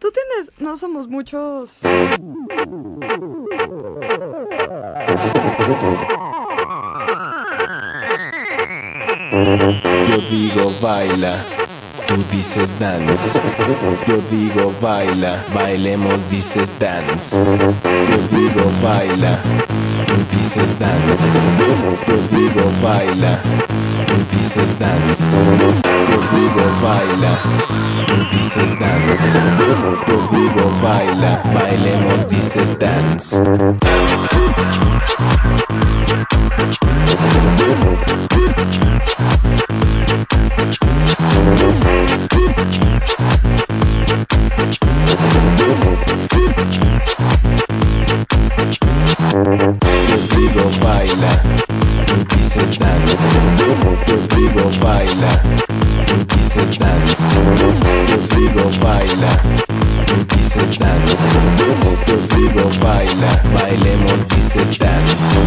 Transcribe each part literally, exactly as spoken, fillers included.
tú tienes... No somos muchos... Yo digo baila, tú dices dance. Yo digo baila, bailemos dices dance. Yo digo baila, tú dices dance. Yo digo baila, tú dices dance. Yo digo baila, tú dices dance. Yo digo baila, bailemos dices dance. Yo digo baila, tú dices dance. Yo digo baila, tú dices dance. Yo digo baila, tú dices dance. Yo digo baila, bailemos dices dance.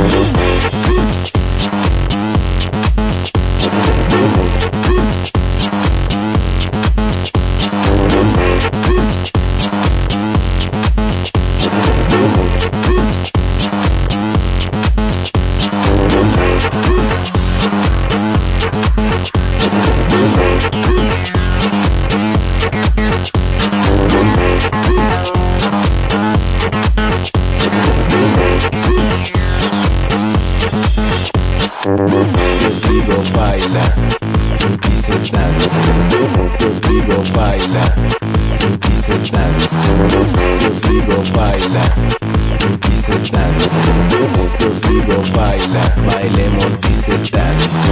Yo digo baila, tú dices dance. Yo digo baila, tú dices dance. Yo digo baila, tú dices dance. Yo digo baila, bailemos dices dance.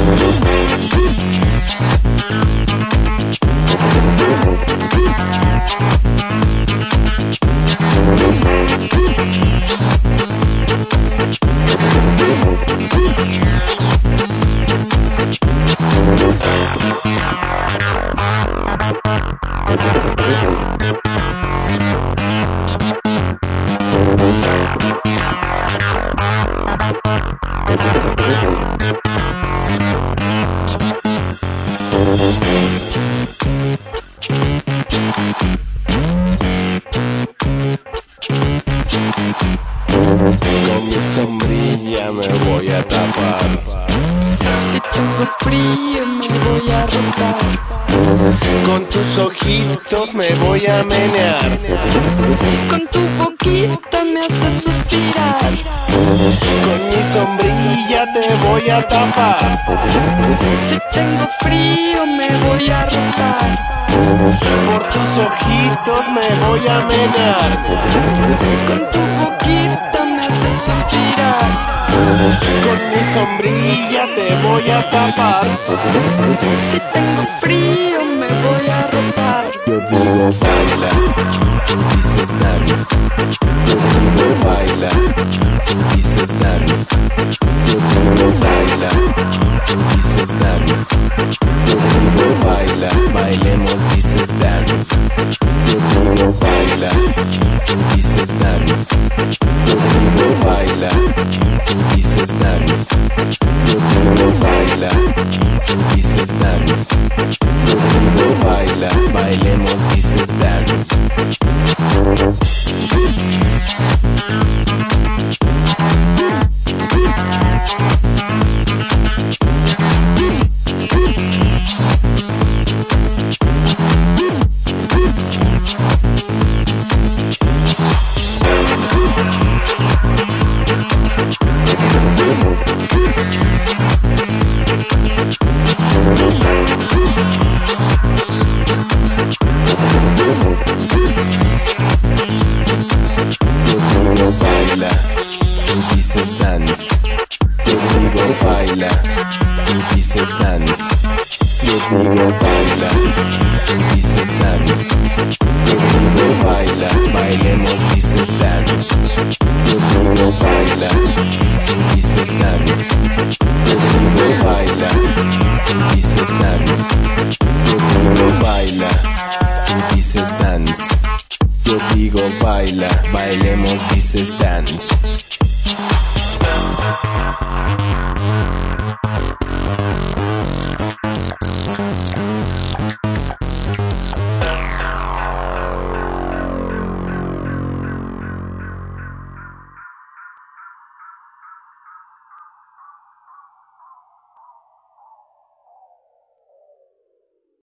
Con mi sombrilla me voy a tapar. Si tengo frío me voy a rotar. Con tus ojitos me voy a menear. Con tu boquita me haces suspirar. Con mi sombrilla te voy a tapar. Si tengo frío me voy a rotar. Por tus ojitos me voy a menear. Con tu boquita me haces suspirar. Con mi sombrilla te voy a tapar. Si tengo frío me voy a rotar. Yo digo baila, tú dices dance. Yo digo baila, tú dices dance. Yo digo baila, tú dices dance. Yo digo baila, bailemos dices dance. Yo digo baila, tú dices dance. Yo digo baila, tú dices dance. Yo digo baila, tú dices dance. Yo digo baila, bailemos dices dance. Baila, tú dices dance. Yo digo baila, tú dices dance. Yo digo baila, bailemos dices dance. Yo digo baila, tú dices dance. Yo digo baila, tú dices dance. Yo digo baila, tú dices dance. Yo digo baila, bailemos dices dance.